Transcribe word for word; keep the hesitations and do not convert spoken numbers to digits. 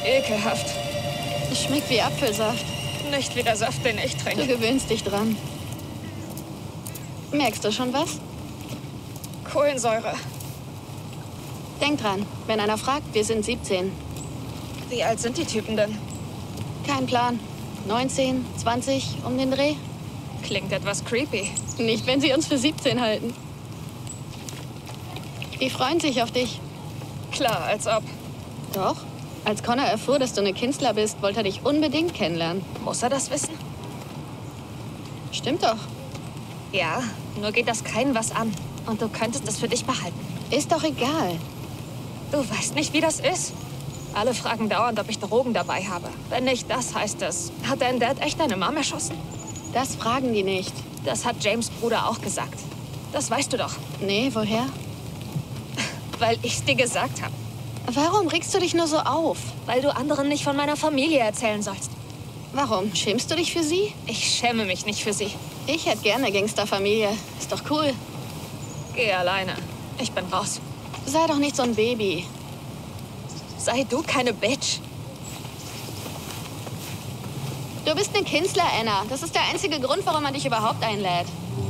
Ekelhaft. Es schmeckt wie Apfelsaft. Nicht wie der Saft, den ich Du trinke. gewöhnst dich dran. Merkst du schon was? Kohlensäure. Denk dran, wenn einer fragt, wir sind siebzehn. Wie alt sind die Typen denn? Kein Plan. neunzehn, zwanzig, um den Dreh? Klingt etwas creepy. Nicht, wenn sie uns für siebzehn halten. Die freuen sich auf dich. Klar, als ob. Doch. Als Connor erfuhr, dass du eine Künstler bist, wollte er dich unbedingt kennenlernen. Muss er das wissen? Stimmt doch. Ja, nur geht das keinen was an. Und du könntest es für dich behalten. Ist doch egal. Du weißt nicht, wie das ist. Alle fragen dauernd, ob ich Drogen dabei habe. Wenn nicht, das heißt es. Hat dein Dad echt deine Mom erschossen? Das fragen die nicht. Das hat James' Bruder auch gesagt. Das weißt du doch. Nee, woher? Weil ich's dir gesagt habe. Warum regst du dich nur so auf? Weil du anderen nicht von meiner Familie erzählen sollst. Warum? Schämst du dich für sie? Ich schäme mich nicht für sie. Ich hätte gerne Gangsterfamilie. Ist doch cool. Geh alleine. Ich bin raus. Sei doch nicht so ein Baby. Sei du keine Bitch. Du bist eine Künstler, Anna. Das ist der einzige Grund, warum man dich überhaupt einlädt.